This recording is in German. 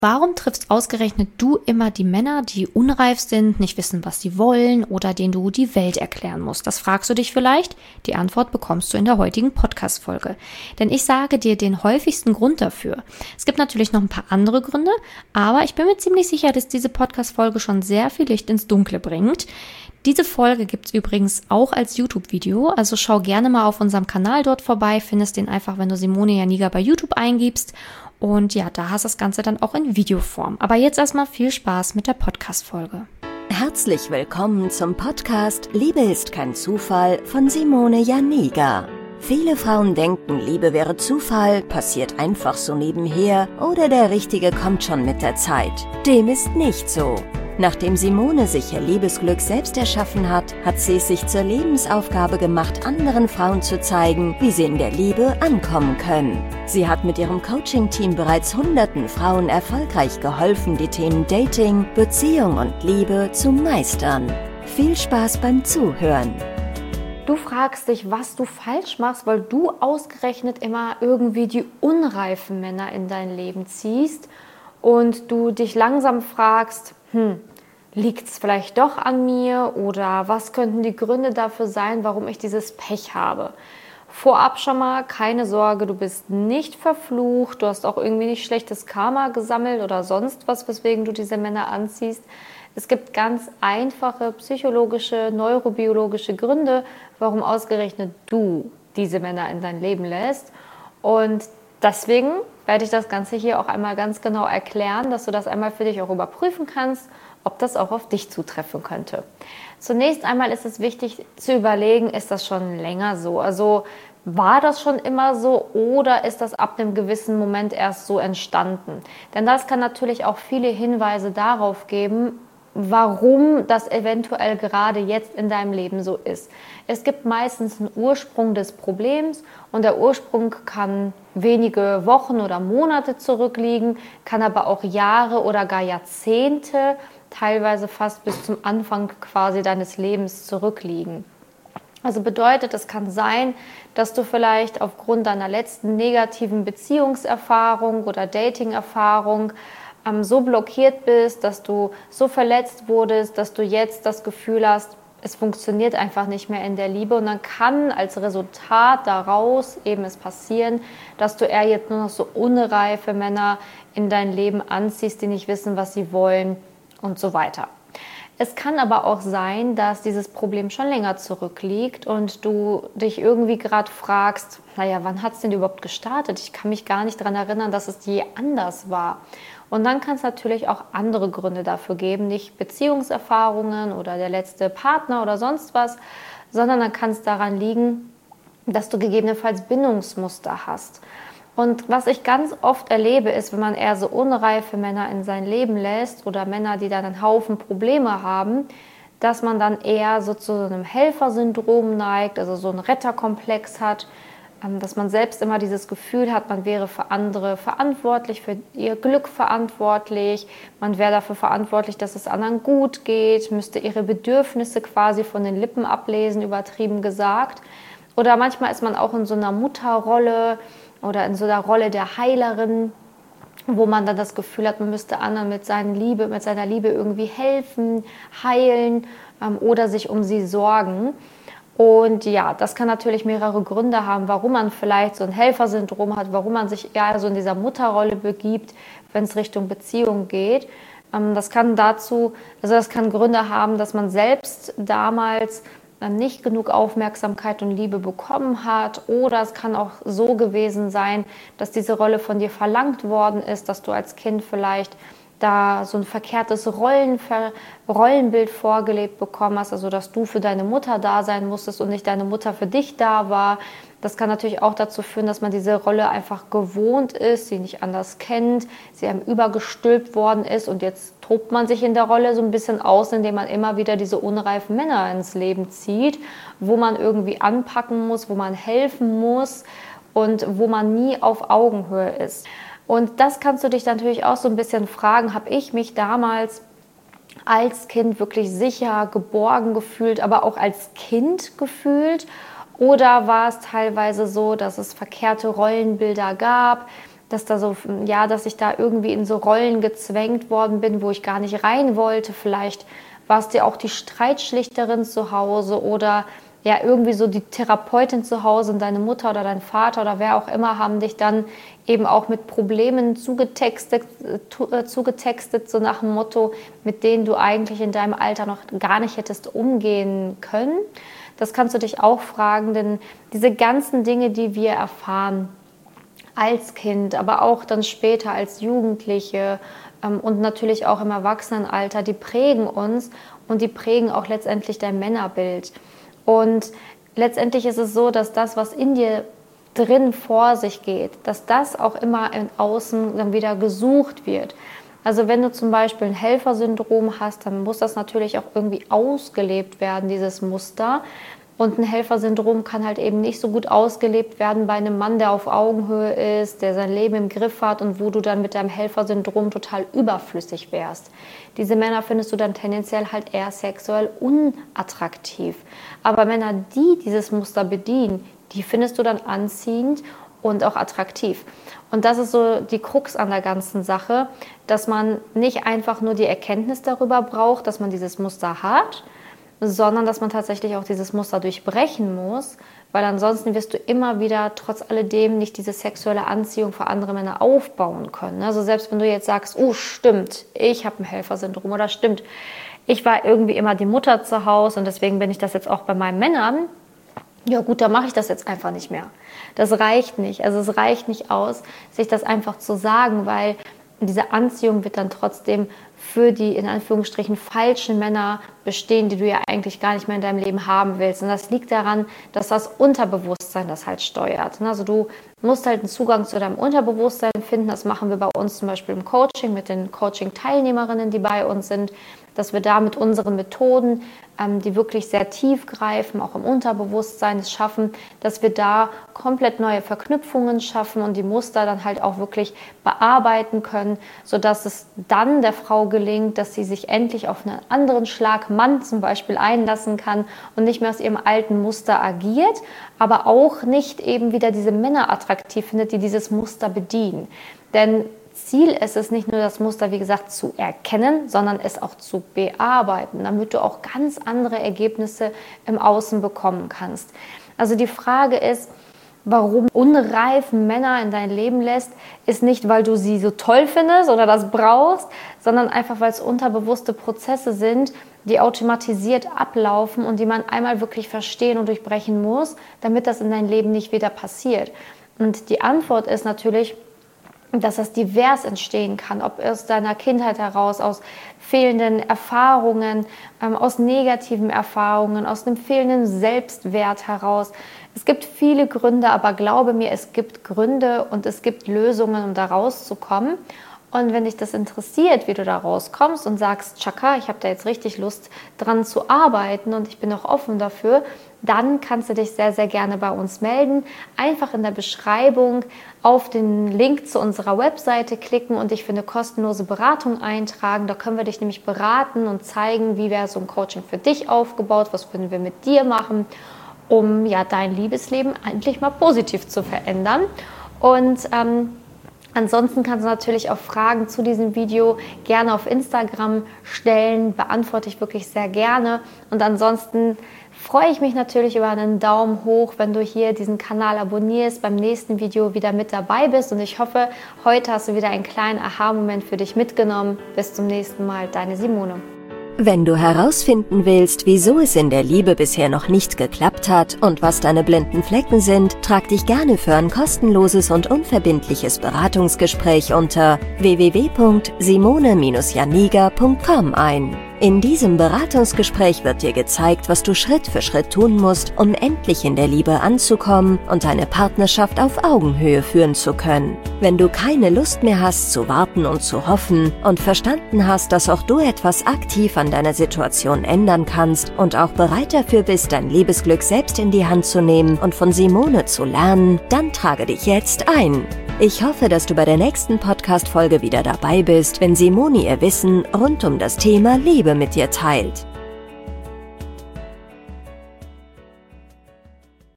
Warum triffst ausgerechnet du immer die Männer, die unreif sind, nicht wissen, was sie wollen oder denen du die Welt erklären musst? Das fragst du dich vielleicht? Die Antwort bekommst du in der heutigen Podcast-Folge. Denn ich sage dir den häufigsten Grund dafür. Es gibt natürlich noch ein paar andere Gründe, aber ich bin mir ziemlich sicher, dass diese Podcast-Folge schon sehr viel Licht ins Dunkle bringt. Diese Folge gibt's übrigens auch als YouTube-Video, also schau gerne mal auf unserem Kanal dort vorbei, findest den einfach, wenn du Simone Janiga bei YouTube eingibst. Und ja, da hast du das Ganze dann auch in Videoform. Aber jetzt erstmal viel Spaß mit der Podcast-Folge. Herzlich willkommen zum Podcast Liebe ist kein Zufall von Simone Janiga. Viele Frauen denken, Liebe wäre Zufall, passiert einfach so nebenher oder der Richtige kommt schon mit der Zeit. Dem ist nicht so. Nachdem Simone sich ihr Liebesglück selbst erschaffen hat, hat sie es sich zur Lebensaufgabe gemacht, anderen Frauen zu zeigen, wie sie in der Liebe ankommen können. Sie hat mit ihrem Coaching-Team bereits hunderten Frauen erfolgreich geholfen, die Themen Dating, Beziehung und Liebe zu meistern. Viel Spaß beim Zuhören! Du fragst dich, was du falsch machst, weil du ausgerechnet immer irgendwie die unreifen Männer in dein Leben ziehst und du dich langsam fragst, liegt es vielleicht doch an mir oder was könnten die Gründe dafür sein, warum ich dieses Pech habe? Vorab schon mal, keine Sorge, du bist nicht verflucht, du hast auch irgendwie nicht schlechtes Karma gesammelt oder sonst was, weswegen du diese Männer anziehst. Es gibt ganz einfache psychologische, neurobiologische Gründe, warum ausgerechnet du diese Männer in dein Leben lässt. Und deswegen werde ich das Ganze hier auch einmal ganz genau erklären, dass du das einmal für dich auch überprüfen kannst, ob das auch auf dich zutreffen könnte. Zunächst einmal ist es wichtig zu überlegen, ist das schon länger so? Also war das schon immer so oder ist das ab einem gewissen Moment erst so entstanden? Denn das kann natürlich auch viele Hinweise darauf geben, warum das eventuell gerade jetzt in deinem Leben so ist. Es gibt meistens einen Ursprung des Problems und der Ursprung kann wenige Wochen oder Monate zurückliegen, kann aber auch Jahre oder gar Jahrzehnte, teilweise fast bis zum Anfang quasi deines Lebens zurückliegen. Also bedeutet, es kann sein, dass du vielleicht aufgrund deiner letzten negativen Beziehungserfahrung oder Dating-Erfahrung so blockiert bist, dass du so verletzt wurdest, dass du jetzt das Gefühl hast, es funktioniert einfach nicht mehr in der Liebe und dann kann als Resultat daraus eben es passieren, dass du eher jetzt nur noch so unreife Männer in dein Leben anziehst, die nicht wissen, was sie wollen und so weiter. Es kann aber auch sein, dass dieses Problem schon länger zurückliegt und du dich irgendwie gerade fragst, naja, wann hat es denn überhaupt gestartet? Ich kann mich gar nicht daran erinnern, dass es je anders war. Und dann kann es natürlich auch andere Gründe dafür geben, nicht Beziehungserfahrungen oder der letzte Partner oder sonst was, sondern dann kann es daran liegen, dass du gegebenenfalls Bindungsmuster hast. Und was ich ganz oft erlebe, ist, wenn man eher so unreife Männer in sein Leben lässt oder Männer, die dann einen Haufen Probleme haben, dass man dann eher so zu einem Helfersyndrom neigt, also so einen Retterkomplex hat, dass man selbst immer dieses Gefühl hat, man wäre für andere verantwortlich, für ihr Glück verantwortlich, man wäre dafür verantwortlich, dass es anderen gut geht, müsste ihre Bedürfnisse quasi von den Lippen ablesen, übertrieben gesagt. Oder manchmal ist man auch in so einer Mutterrolle oder in so einer Rolle der Heilerin, wo man dann das Gefühl hat, man müsste anderen mit seiner Liebe irgendwie helfen, heilen oder sich um sie sorgen. Und ja, das kann natürlich mehrere Gründe haben, warum man vielleicht so ein Helfersyndrom hat, warum man sich eher so in dieser Mutterrolle begibt, wenn es Richtung Beziehung geht. Das kann Gründe haben, dass man selbst damals nicht genug Aufmerksamkeit und Liebe bekommen hat, oder es kann auch so gewesen sein, dass diese Rolle von dir verlangt worden ist, dass du als Kind vielleicht da so ein verkehrtes Rollenbild vorgelebt bekommen hast, also dass du für deine Mutter da sein musstest und nicht deine Mutter für dich da war. Das kann natürlich auch dazu führen, dass man diese Rolle einfach gewohnt ist, sie nicht anders kennt, sie einem übergestülpt worden ist und jetzt tobt man sich in der Rolle so ein bisschen aus, indem man immer wieder diese unreifen Männer ins Leben zieht, wo man irgendwie anpacken muss, wo man helfen muss und wo man nie auf Augenhöhe ist. Und das kannst du dich natürlich auch so ein bisschen fragen, habe ich mich damals als Kind wirklich sicher, geborgen gefühlt, aber auch als Kind gefühlt? Oder war es teilweise so, dass es verkehrte Rollenbilder gab, dass ich da irgendwie in so Rollen gezwängt worden bin, wo ich gar nicht rein wollte. Vielleicht warst du auch die Streitschlichterin zu Hause oder ja irgendwie so die Therapeutin zu Hause und deine Mutter oder dein Vater oder wer auch immer haben dich dann eben auch mit Problemen zugetextet, so nach dem Motto, mit denen du eigentlich in deinem Alter noch gar nicht hättest umgehen können. Das kannst du dich auch fragen, denn diese ganzen Dinge, die wir erfahren als Kind, aber auch dann später als Jugendliche und natürlich auch im Erwachsenenalter, die prägen uns und die prägen auch letztendlich dein Männerbild. Und letztendlich ist es so, dass das, was in dir drin vor sich geht, dass das auch immer im Außen dann wieder gesucht wird. Also wenn du zum Beispiel ein Helfersyndrom hast, dann muss das natürlich auch irgendwie ausgelebt werden, dieses Muster. Und ein Helfersyndrom kann halt eben nicht so gut ausgelebt werden bei einem Mann, der auf Augenhöhe ist, der sein Leben im Griff hat und wo du dann mit deinem Helfersyndrom total überflüssig wärst. Diese Männer findest du dann tendenziell halt eher sexuell unattraktiv. Aber Männer, die dieses Muster bedienen, die findest du dann anziehend und auch attraktiv. Und das ist so die Krux an der ganzen Sache, dass man nicht einfach nur die Erkenntnis darüber braucht, dass man dieses Muster hat, sondern dass man tatsächlich auch dieses Muster durchbrechen muss, weil ansonsten wirst du immer wieder trotz alledem nicht diese sexuelle Anziehung für andere Männer aufbauen können. Also selbst wenn du jetzt sagst, oh stimmt, ich habe ein Helfersyndrom oder stimmt, ich war irgendwie immer die Mutter zu Hause und deswegen bin ich das jetzt auch bei meinen Männern, ja gut, dann mache ich das jetzt einfach nicht mehr. Das reicht nicht. Also es reicht nicht aus, sich das einfach zu sagen, weil diese Anziehung wird dann trotzdem für die, in Anführungsstrichen, falschen Männer bestehen, die du ja eigentlich gar nicht mehr in deinem Leben haben willst. Und das liegt daran, dass das Unterbewusstsein das halt steuert. Also du musst halt einen Zugang zu deinem Unterbewusstsein finden. Das machen wir bei uns zum Beispiel im Coaching mit den Coaching-Teilnehmerinnen, die bei uns sind, dass wir da mit unseren Methoden, die wirklich sehr tief greifen, auch im Unterbewusstsein es schaffen, dass wir da komplett neue Verknüpfungen schaffen und die Muster dann halt auch wirklich bearbeiten können, sodass es dann der Frau gelingt, dass sie sich endlich auf einen anderen Schlag Mann zum Beispiel einlassen kann und nicht mehr aus ihrem alten Muster agiert, aber auch nicht eben wieder diese Männer attraktiv findet, die dieses Muster bedienen. Denn Ziel ist es nicht nur, das Muster, wie gesagt, zu erkennen, sondern es auch zu bearbeiten, damit du auch ganz andere Ergebnisse im Außen bekommen kannst. Also die Frage ist, warum unreife Männer in dein Leben lässt, ist nicht, weil du sie so toll findest oder das brauchst, sondern einfach, weil es unterbewusste Prozesse sind, die automatisiert ablaufen und die man einmal wirklich verstehen und durchbrechen muss, damit das in dein Leben nicht wieder passiert. Und die Antwort ist natürlich, dass das divers entstehen kann, ob aus deiner Kindheit heraus, aus fehlenden Erfahrungen, aus negativen Erfahrungen, aus einem fehlenden Selbstwert heraus. Es gibt viele Gründe, aber glaube mir, es gibt Gründe und es gibt Lösungen, um da rauszukommen. Und wenn dich das interessiert, wie du da rauskommst und sagst, Chaka, ich habe da jetzt richtig Lust dran zu arbeiten und ich bin auch offen dafür, dann kannst du dich sehr, sehr gerne bei uns melden. Einfach in der Beschreibung auf den Link zu unserer Webseite klicken und dich für eine kostenlose Beratung eintragen. Da können wir dich nämlich beraten und zeigen, wie wäre so ein Coaching für dich aufgebaut, was würden wir mit dir machen, um ja dein Liebesleben endlich mal positiv zu verändern. Und ansonsten kannst du natürlich auch Fragen zu diesem Video gerne auf Instagram stellen, beantworte ich wirklich sehr gerne. Und ansonsten freue ich mich natürlich über einen Daumen hoch, wenn du hier diesen Kanal abonnierst, beim nächsten Video wieder mit dabei bist. Und ich hoffe, heute hast du wieder einen kleinen Aha-Moment für dich mitgenommen. Bis zum nächsten Mal, deine Simone. Wenn du herausfinden willst, wieso es in der Liebe bisher noch nicht geklappt hat und was deine blinden Flecken sind, trag dich gerne für ein kostenloses und unverbindliches Beratungsgespräch unter www.simone-janiga.com ein. In diesem Beratungsgespräch wird dir gezeigt, was du Schritt für Schritt tun musst, um endlich in der Liebe anzukommen und deine Partnerschaft auf Augenhöhe führen zu können. Wenn du keine Lust mehr hast zu warten und zu hoffen und verstanden hast, dass auch du etwas aktiv an deiner Situation ändern kannst und auch bereit dafür bist, dein Liebesglück selbst in die Hand zu nehmen und von Simone zu lernen, dann trage dich jetzt ein. Ich hoffe, dass du bei der nächsten Podcast-Folge wieder dabei bist, wenn Simone ihr Wissen rund um das Thema Liebe mit dir teilt.